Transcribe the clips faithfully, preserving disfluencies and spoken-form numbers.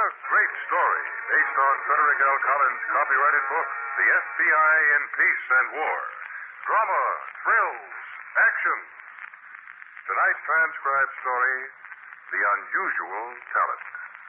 great story based on Frederick L. Collins' copyrighted book, The F B I in Peace and War. Drama, thrills, action. Tonight's transcribed story, The Unusual Talent.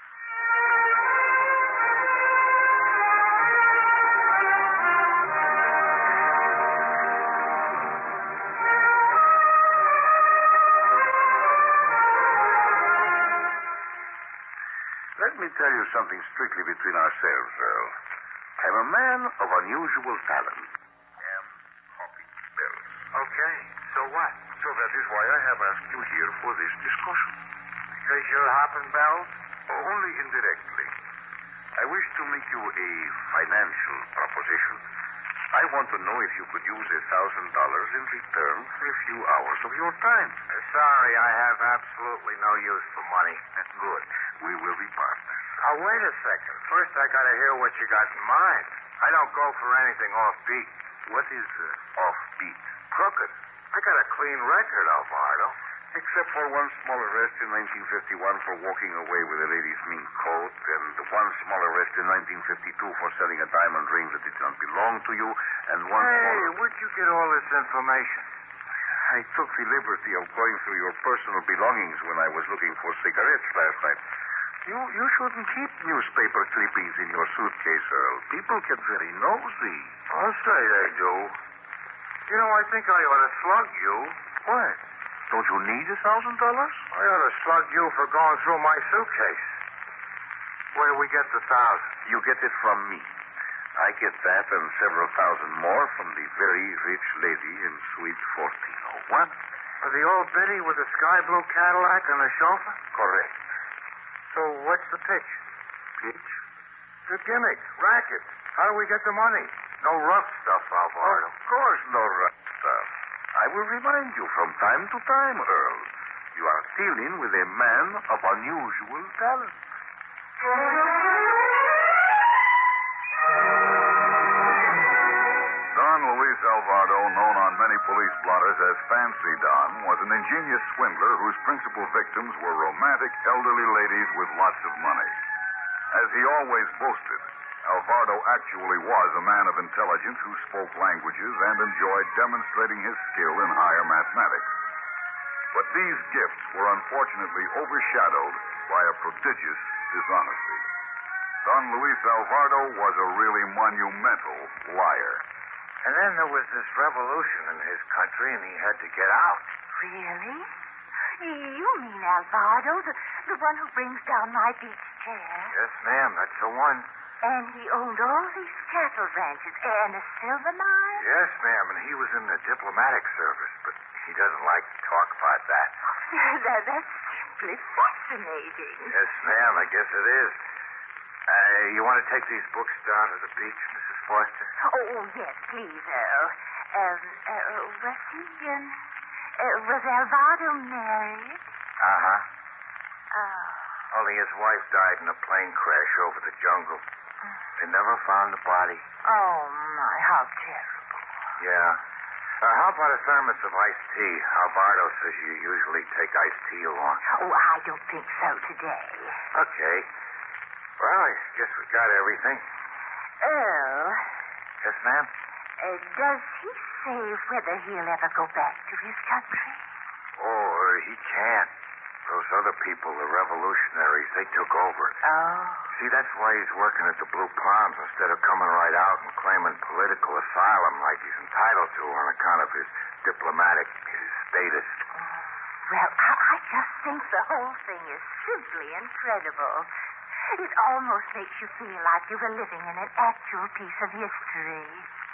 Let me tell you something strictly between ourselves, Earl. I'm a man of unusual talent. Am Hoppy Bill. Okay, so what? So that is why I have asked you here for this discussion. Because you're hopping bells? Only indirectly. I wish to make you a financial proposition. I want to know if you could use a thousand dollars in return for a few hours of your time. Uh, sorry, I have absolutely no use for money. Good. We will be partners. Oh, wait a second. First, I gotta hear what you got in mind. I don't go for anything offbeat. What is uh, offbeat? Crooked. I got a clean record, Alvardo. Except for one small arrest in nineteen fifty-one for walking away with a lady's mink coat, and one small arrest in nineteen fifty-two for selling a diamond ring that did not belong to you, and one Hey, small... where'd you get all this information? I took the liberty of going through your personal belongings when I was looking for cigarettes last night. You you shouldn't keep newspaper clippings in your suitcase, Earl. People get very nosy. I'll say they do. You know, I think I ought to slug you. Why? Don't you need a thousand dollars? I ought to slug you for going through my suitcase. Where do we get the thousand? You get it from me. I get that and several thousand more from the very rich lady in Suite fourteen oh one. For the old biddy with the sky blue Cadillac and the chauffeur? Correct. So what's the pitch? Pitch? The gimmick, racket. How do we get the money? No rough stuff, Alvardo. Of course, no rough stuff. I will remind you from time to time, Earl. You are dealing with a man of unusual talent. Don Luis Alvardo, known on many police blotters as Fancy Don, was an ingenious swindler whose principal victims were romantic elderly ladies with lots of money. As he always boasted, Alvardo actually was a man of intelligence who spoke languages and enjoyed demonstrating his skill in higher mathematics. But these gifts were unfortunately overshadowed by a prodigious dishonesty. Don Luis Alvardo was a really monumental liar. And then there was this revolution in his country, and he had to get out. Really? You mean Alvardo, the, the one who brings down my beach chair? Yes, ma'am, that's the one. And he owned all these cattle ranches and a silver mine? Yes, ma'am, and he was in the diplomatic service, but he doesn't like to talk about that. that that's simply fascinating. Yes, ma'am, I guess it is. Uh, you want to take these books down to the beach, Missus Foster? Oh, yes, please, Earl. Um, uh, was he, um, uh, was Alvardo married? Uh-huh. Oh. Only his wife died in a plane crash over the jungle. They never found the body. Oh, my, how terrible. Yeah. Uh, how about a thermos of iced tea? Alvardo says you usually take iced tea along. Oh, I don't think so today. Okay. Well, I guess we got everything. Earl, Yes, ma'am? uh, does he say whether he'll ever go back to his country? Oh, he can't. Those other people, the revolutionaries, they took over. Oh. See, that's why he's working at the Blue Palms instead of coming right out and claiming political asylum like he's entitled to on account of his diplomatic his status. Well, I, I just think the whole thing is simply incredible. It almost makes you feel like you were living in an actual piece of history.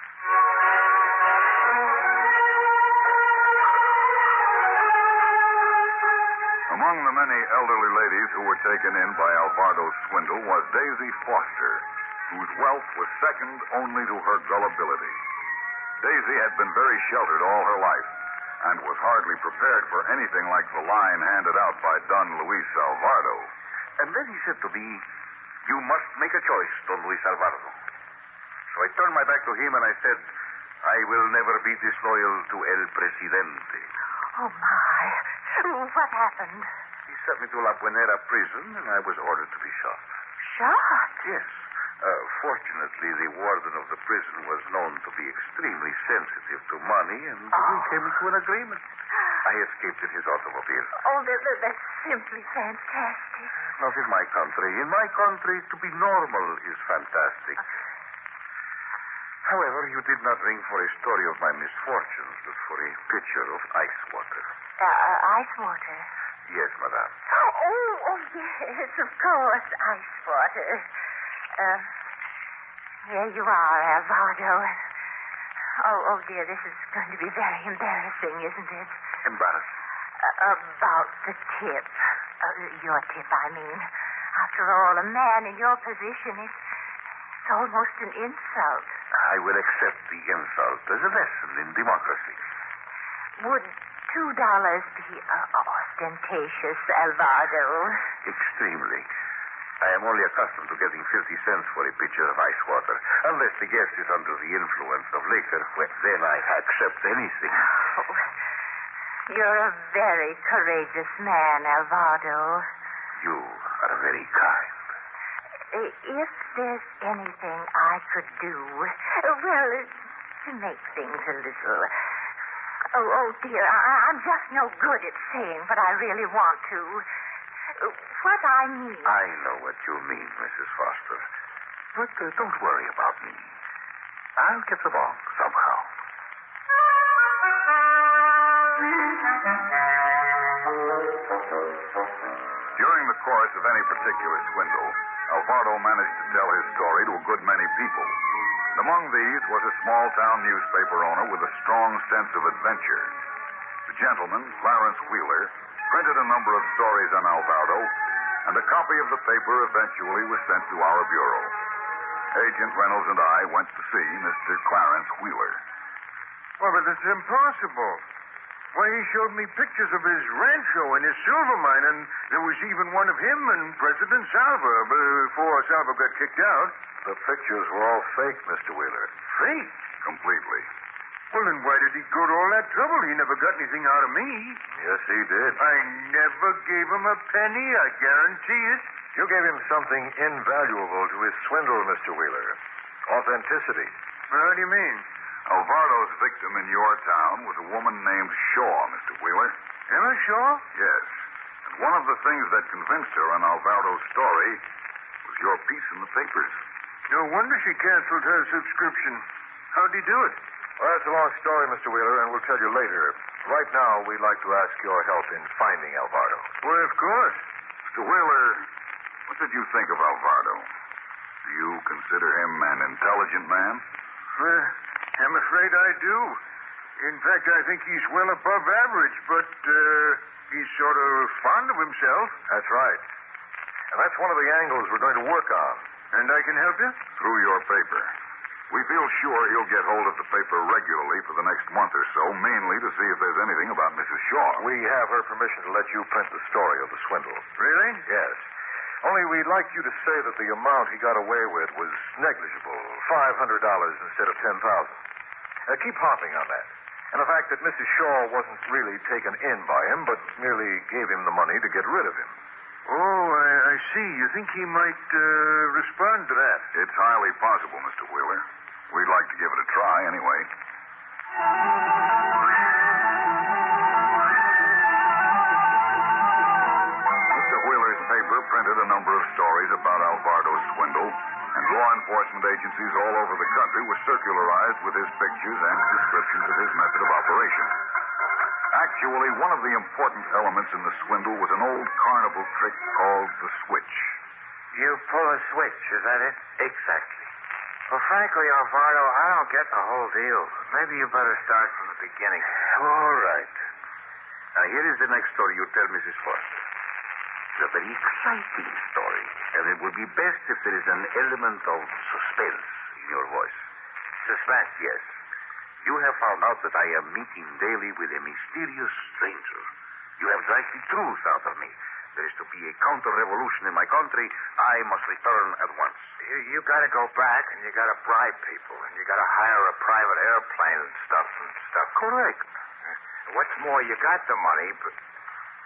Among the many elderly ladies who were taken in by Alvardo's swindle was Daisy Foster, whose wealth was second only to her gullibility. Daisy had been very sheltered all her life and was hardly prepared for anything like the line handed out by Don Luis Alvardo. And then he said to me, "You must make a choice, Don Luis Alvardo." So I turned my back to him and I said, "I will never be disloyal to El Presidente." Oh, my. What happened? He sent me to La Buenera prison and I was ordered to be shot. shot? Yes. Uh, fortunately, the warden of the prison was known to be extremely sensitive to money, and we Oh. came to an agreement. I escaped in his automobile. Oh, that, that, that's simply fantastic. Not in my country. In my country, to be normal is fantastic. However, you did not ring for a story of my misfortunes, but for a pitcher of ice water. Uh, uh, ice water? Yes, madame. Oh, oh, yes, of course, ice water. Uh, here you are, Alvaro. Oh, oh, dear, this is going to be very embarrassing, isn't it? Embarrassed. Uh, about the tip. Uh, your tip, I mean. After all, a man in your position is it's almost an insult. I will accept the insult as a lesson in democracy. Would two dollars be uh, ostentatious, Alvaro? Extremely. I am only accustomed to getting fifty cents for a pitcher of ice water. Unless the guest is under the influence of liquor, well, then I accept anything. Oh, you're a very courageous man, Alvaro. You are very kind. If there's anything I could do, well, to make things a little... Oh, oh, dear, I, I'm just no good at saying what I really want to. What I mean... I know what you mean, Missus Foster. But uh, don't worry about me. I'll get along somehow. During the course of any particular swindle, Alvaro managed to tell his story to a good many people. Among these was a small-town newspaper owner with a strong sense of adventure. The gentleman, Clarence Wheeler, printed a number of stories on Alvaro, and a copy of the paper eventually was sent to our bureau. Agent Reynolds and I went to see Mister Clarence Wheeler. Well, but it's impossible. Why, he showed me pictures of his rancho and his silver mine, and there was even one of him and President Salva before Salva got kicked out. The pictures were all fake, Mister Wheeler. Fake? Completely. Well, then why did he go to all that trouble? He never got anything out of me. Yes, he did. I never gave him a penny, I guarantee it. You gave him something invaluable to his swindle, Mister Wheeler. Authenticity. How do you mean? Alvaro's victim in your town was a woman named Shaw, Mister Wheeler. Emma Shaw? Yes. And one of the things that convinced her on Alvaro's story was your piece in the papers. No wonder she canceled her subscription. How'd he do it? Well, that's a long story, Mister Wheeler, and we'll tell you later. Right now, we'd like to ask your help in finding Alvaro. Well, of course. Mister Wheeler, what did you think of Alvaro? Do you consider him an intelligent man? Well, I'm afraid I do. In fact, I think he's well above average, but uh, he's sort of fond of himself. That's right. And that's one of the angles we're going to work on. And I can help you? Through your paper. We feel sure he'll get hold of the paper regularly for the next month or so, mainly to see if there's anything about Missus Shaw. We have her permission to let you print the story of the swindle. Really? Yes. Only we'd like you to say that the amount he got away with was negligible, five hundred dollars instead of ten thousand dollars. Uh, keep harping on that. And the fact that Missus Shaw wasn't really taken in by him, but merely gave him the money to get rid of him. Oh, I, I see. You think he might uh, respond to that? It's highly possible, Mister Wheeler. We'd like to give it a try anyway. Mister Wheeler's paper printed a number of stories about Alvaro's swindle, and law enforcement agencies all over the country were circularized with his pictures and descriptions of his method of operation. Actually, one of the important elements in the swindle was an old carnival trick called the switch. You pull a switch, is that it? Exactly. Well, frankly, Alvaro, I don't get the whole deal. Maybe you better start from the beginning. All right. Now, here is the next story you tell Missus Foster. It's a very exciting story, and it would be best if there is an element of suspense in your voice. Suspense? Yes. You have found out that I am meeting daily with a mysterious stranger. You have dragged the truth out of me. There is to be a counter-revolution in my country. I must return at once. You, you gotta go back, and you gotta bribe people, and you gotta hire a private airplane and stuff and stuff. Correct. What's more, you got the money, but...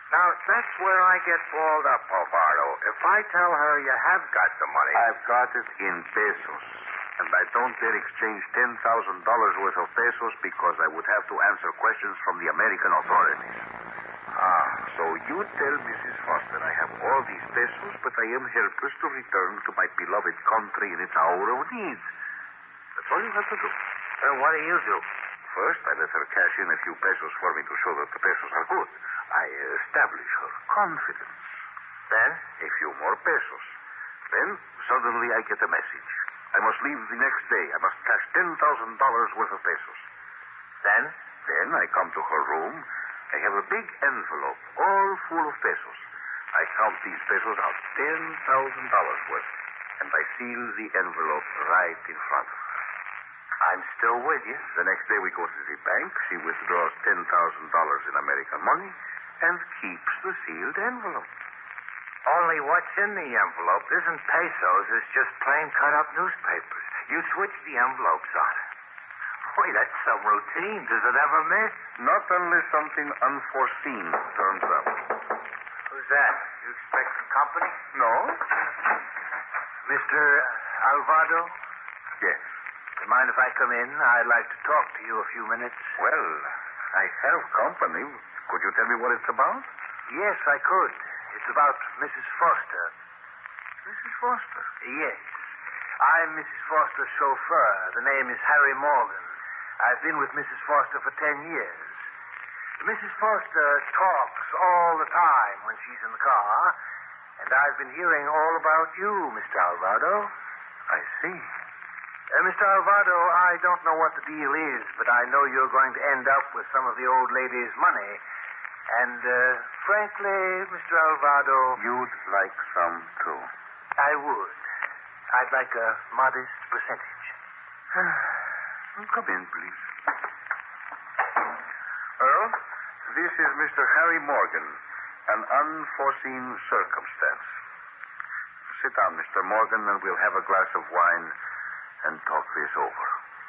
Now, that's where I get balled up, Alvaro. If I tell her you have got the money... I've got it in pesos. And I don't dare exchange ten thousand dollars worth of pesos because I would have to answer questions from the American authorities. Ah, so you tell Missus Foster I have all these pesos, but I am helpless to return to my beloved country in its hour of need. That's all you have to do. And what do you do? First, I let her cash in a few pesos for me to show that the pesos are good. I establish her confidence. Then? A few more pesos. Then, suddenly I get a message. I must leave the next day. I must cash ten thousand dollars worth of pesos. Then? Then I come to her room. I have a big envelope, all full of pesos. I count these pesos out, ten thousand dollars worth. And I seal the envelope right in front of her. I'm still with you. The next day we go to the bank. She withdraws ten thousand dollars in American money and keeps the sealed envelope. Only what's in the envelope isn't pesos. It's just plain cut-up newspapers. You switch the envelopes on her. Boy, that's some routine. Does it ever miss? Not unless something unforeseen turns up. Who's that? You expecting company? No? Mister Alvaro? Yes. You mind if I come in? I'd like to talk to you a few minutes. Well, I have company. Could you tell me what it's about? Yes, I could. It's about Missus Foster. Missus Foster? Yes. I'm Missus Foster's chauffeur. The name is Harry Morgan. I've been with Missus Foster for ten years. Missus Foster talks all the time when she's in the car, and I've been hearing all about you, Mister Alvaro. I see. Uh, Mister Alvaro, I don't know what the deal is, but I know you're going to end up with some of the old lady's money. And, uh, frankly, Mister Alvaro... You'd like some, too. I would. I'd like a modest percentage. Come in, please. Earl, this is Mister Harry Morgan, an unforeseen circumstance. Sit down, Mister Morgan, and we'll have a glass of wine and talk this over.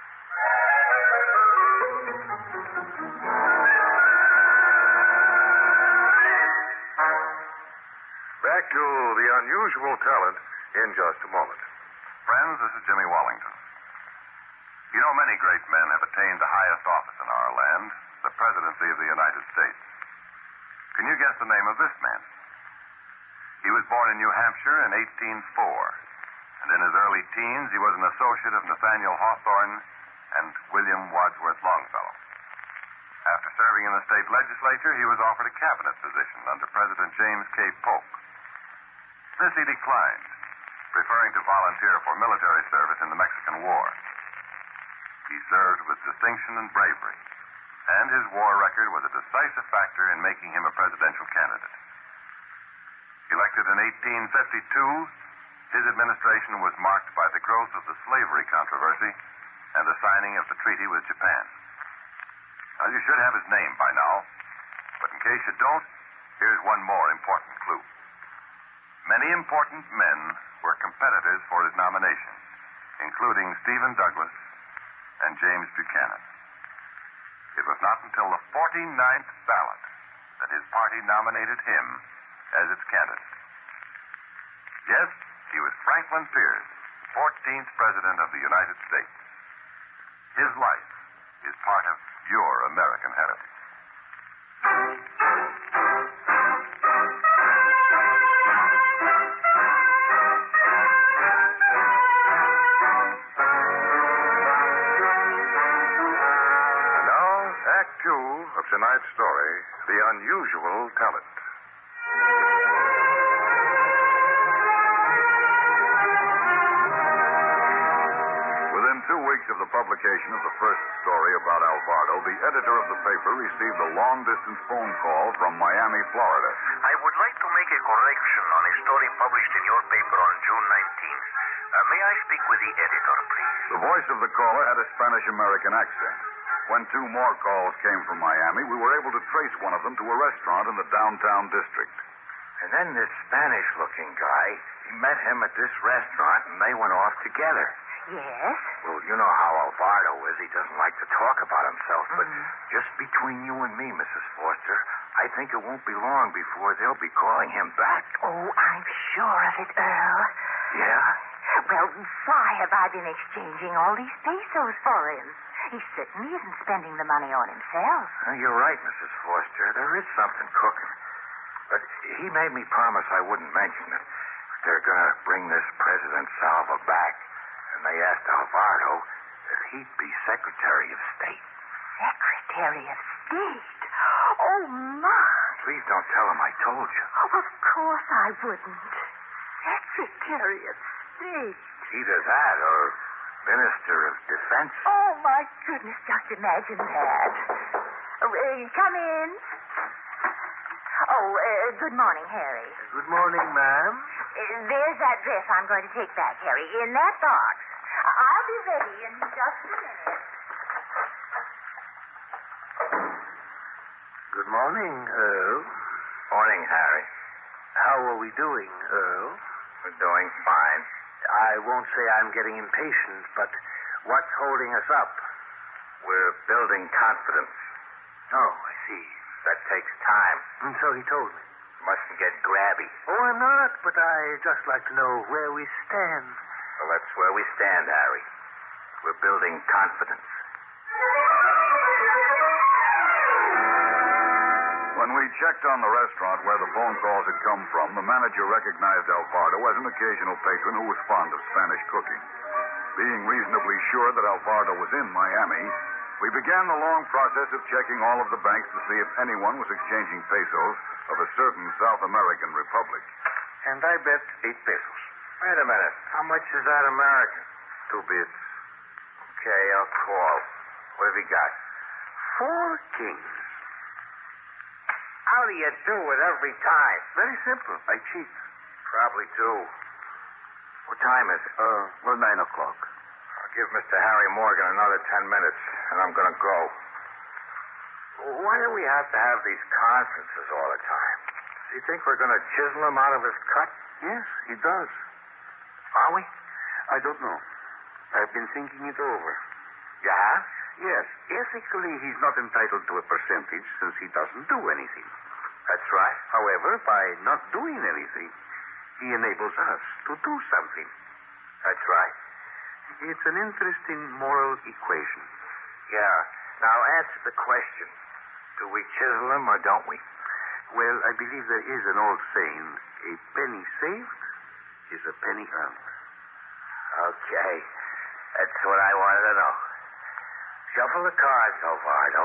Back to the unusual talent in just a moment. Friends, this is Jimmy Wallington. You know, many great men have attained the highest office in our land, the presidency of the United States. Can you guess the name of this man? He was born in New Hampshire in eighteen oh four, and in his early teens he was an associate of Nathaniel Hawthorne and William Wadsworth Longfellow. After serving in the state legislature, he was offered a cabinet position under President James K. Polk. This he declined, preferring to volunteer for military service in the Mexican War. He served with distinction and bravery, and his war record was a decisive factor in making him a presidential candidate. Elected in eighteen fifty-two, his administration was marked by the growth of the slavery controversy and the signing of the treaty with Japan. Now, you should have his name by now, but in case you don't, here's one more important clue. Many important men were competitors for his nomination, including Stephen Douglas and James Buchanan. It was not until the forty-ninth ballot that his party nominated him as its candidate. Yes, he was Franklin Pierce, fourteenth President of the United States. His life is part of your American heritage. Tonight's story, The Unusual Talent. Within two weeks of the publication of the first story about Alvaro, the editor of the paper received a long-distance phone call from Miami, Florida. I would like to make a correction on a story published in your paper on June nineteenth. Uh, may I speak with the editor, please? The voice of the caller had a Spanish-American accent. When two more calls came from Miami, we were able to trace one of them to a restaurant in the downtown district. And then this Spanish-looking guy, he met him at this restaurant, and they went off together. Yes? Well, you know how Alvardo is. He doesn't like to talk about himself. But Mhm. just between you and me, Missus Foster, I think it won't be long before they'll be calling him back. Oh, I'm sure of it, Earl. Yeah? Well, why have I been exchanging all these pesos for him? He certainly isn't spending the money on himself. Uh, you're right, Missus Foster. There is something cooking. But he made me promise I wouldn't mention it. They're going to bring this President Salva back. And they asked Alvardo if he'd be Secretary of State. Secretary of State? Oh, my. Please don't tell him I told you. Oh, of course I wouldn't. Secretary of State. Either that or Minister of Defense. Oh, my goodness, just imagine that. Oh, uh, come in. Oh, uh, good morning, Harry. Good morning, ma'am. Uh, there's that dress I'm going to take back, Harry, in that box. I- I'll be ready in just a minute. Good morning, Earl. Morning, Harry. How are we doing, Earl? We're doing fine. I won't say I'm getting impatient, but what's holding us up? We're building confidence. Oh, I see. That takes time. And so he told me. Mustn't get grabby. Oh, I'm not, but I just like to know where we stand. Well, that's where we stand, Harry. We're building confidence. When we checked on the restaurant where the phone calls had come from, the manager recognized Alvardo as an occasional patron who was fond of Spanish cooking. Being reasonably sure that Alvardo was in Miami, we began the long process of checking all of the banks to see if anyone was exchanging pesos of a certain South American republic. And I bet eight pesos. Wait a minute. How much is that American? Two bits. Okay, I'll call. What have you got? Four kings. How do you do it every time? Very simple. I cheat. Probably two. What time is it? Uh, well, nine o'clock. I'll give Mister Harry Morgan another ten minutes, and I'm going to go. Why do we have to have these conferences all the time? Does he think we're going to chisel him out of his cut? Yes, he does. Are we? I don't know. I've been thinking it over. You have? Yes, ethically, he's not entitled to a percentage since he doesn't do anything. That's right. However, by not doing anything, he enables us to do something. That's right. It's an interesting moral equation. Yeah. Now answer the question. Do we chisel him or don't we? Well, I believe there is an old saying, a penny saved is a penny earned. Okay. That's what I wanted to know. Shuffle the cards, Alvardo.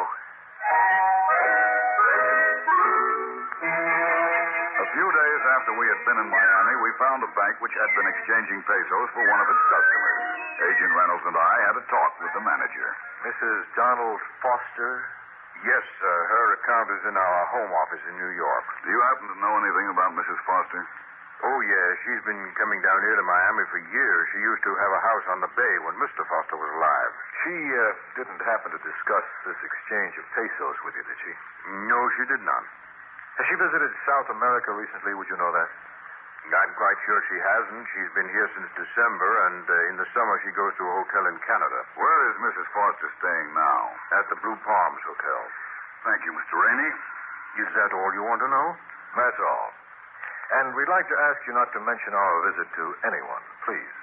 A few days after we had been in Miami, we found a bank which had been exchanging pesos for one of its customers. Agent Reynolds and I had a talk with the manager. Missus Donald Foster? Yes, sir. Her account is in our home office in New York. Do you happen to know anything about Missus Foster? Oh, yes. She's been coming down here to Miami for years. She used to have a house on the bay when Mister Foster was alive. She uh, didn't happen to discuss this exchange of pesos with you, did she? No, she did not. Has she visited South America recently? Would you know that? I'm quite sure she hasn't. She's been here since December, and uh, in the summer she goes to a hotel in Canada. Where is Missus Foster staying now? At the Blue Palms Hotel. Thank you, Mister Rainey. Is that all you want to know? That's all. And we'd like to ask you not to mention our visit to anyone, please.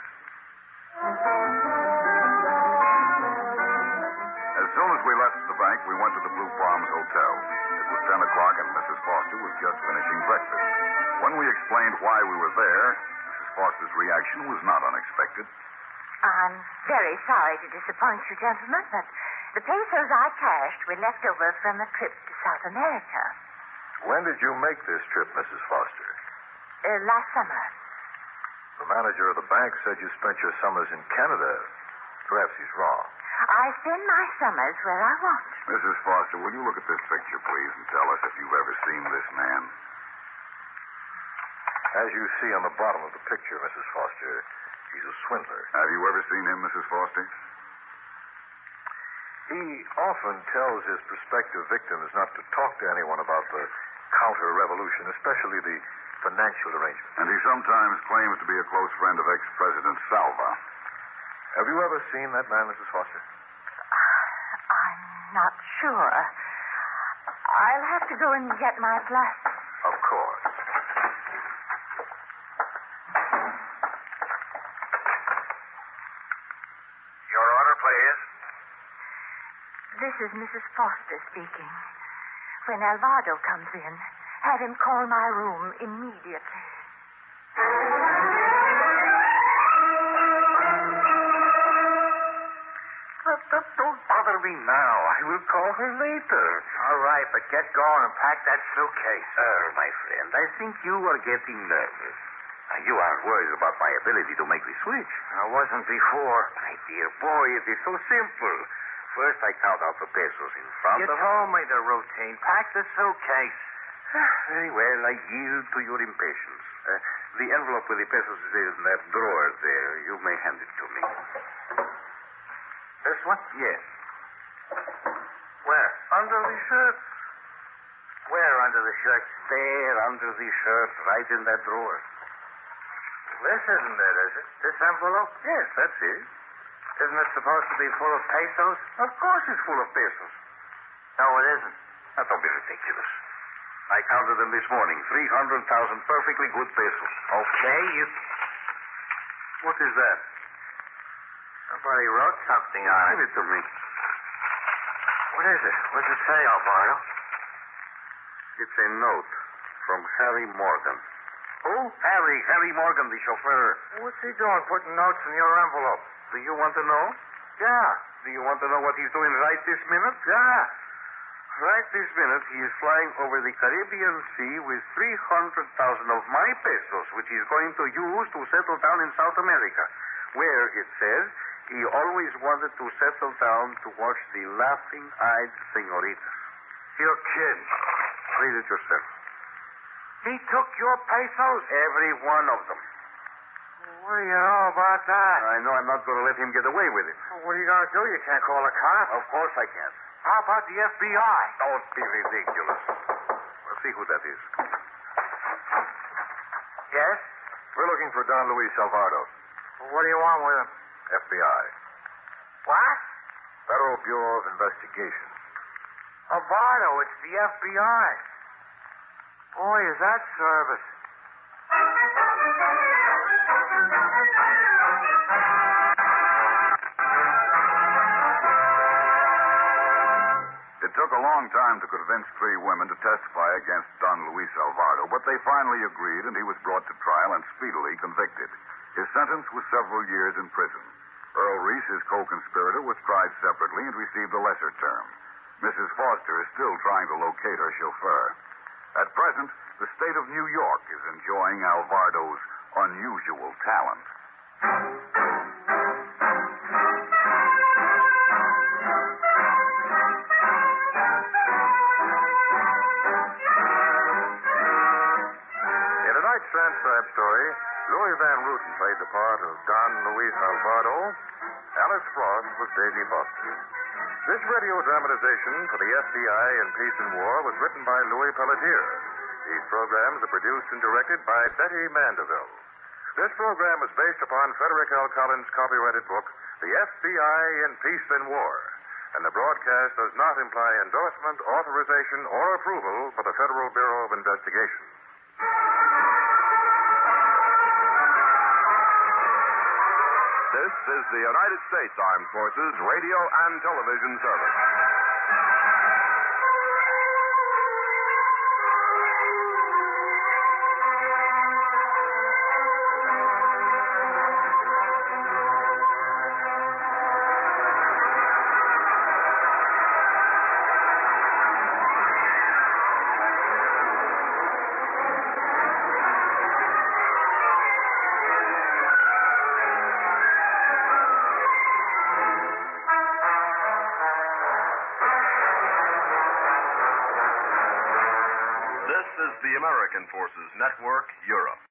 As soon as we left the bank, we went to the Blue Palms Hotel. It was ten o'clock, and Missus Foster was just finishing breakfast. When we explained why we were there, Missus Foster's reaction was not unexpected. I'm very sorry to disappoint you, gentlemen, but the pesos I cashed were left over from a trip to South America. When did you make this trip, Missus Foster? Uh, last summer. The manager of the bank said you spent your summers in Canada. Perhaps he's wrong. I spend my summers where I want. Missus Foster, will you look at this picture, please, and tell us if you've ever seen this man? As you see on the bottom of the picture, Missus Foster, he's a swindler. Have you ever seen him, Missus Foster? He often tells his prospective victims not to talk to anyone about the counter-revolution, especially the financial arrangements. And he sometimes claims to be a close friend of ex-President Salva. Have you ever seen that man, Missus Foster? I'm not sure. I'll have to go and get my glasses. Of course. Your order, please. This is Missus Foster speaking. When Alvaro comes in, have him call my room immediately. But, but don't bother me now. I will call her later. All right, but get going and pack that suitcase. Sir, my friend, I think you are getting nervous. Uh, You are worried about my ability to make the switch. I wasn't before. My dear boy, it is so simple. First, I count out the pesos in front You of told me the routine. Pack the suitcase. Very well, I yield to your impatience. Uh, the envelope with the pesos is in that drawer there. You may hand it to me. This one? Yes. Where? Under the shirt. Where under the shirt? There, under the shirt, right in that drawer. This isn't it, is it? This envelope? Yes, that's it. Isn't it supposed to be full of pesos? Of course it's full of pesos. No, it isn't. Now, don't be ridiculous. I counted them this morning. three hundred thousand perfectly good pesos. Okay, you... What is that? Somebody wrote something on Give it. it to me. What is it? What does it say, Alvaro? It's a note from Harry Morgan. Who? Harry. Harry Morgan, the chauffeur. What's he doing putting notes in your envelope? Do you want to know? Yeah. Do you want to know what he's doing right this minute? Yeah. Right this minute, he is flying over the Caribbean Sea with three hundred thousand of my pesos, which he's going to use to settle down in South America, where, it says, he always wanted to settle down to watch the laughing-eyed senoritas. You're kidding. Read it yourself. He took your pesos? Every one of them. What do you know about that? I know I'm not going to let him get away with it. What are you going to do? You can't call a cop. Of course I can't. How about the F B I? Don't be ridiculous. We'll see who that is. Yes? We're looking for Don Luis Salvado, Well, what do you want with him? F B I. What? Federal Bureau of Investigation. Alvaro, it's the F B I. Boy, is that service. It took a long time to convince three women to testify against Don Luis Alvaro, but they finally agreed, and he was brought to trial and speedily convicted. His sentence was several years in prison. Earl Reese, his co-conspirator, was tried separately and received a lesser term. Missus Foster is still trying to locate her chauffeur. At present, the state of New York is enjoying Alvaro's unusual talent. In tonight's transcribed story, Louis Van Ruten played the part of Don Luis Alvaro. Alice Frost was Daisy Foster. This radio dramatization for the F B I in Peace and War was written by Louis Pelletier. These programs are produced and directed by Betty Mandeville. This program is based upon Frederick L. Collins' copyrighted book, The F B I in Peace and War, and the broadcast does not imply endorsement, authorization, or approval for the Federal Bureau of Investigation. This is the United States Armed Forces Radio and Television Service. This is the American Forces Network, Europe.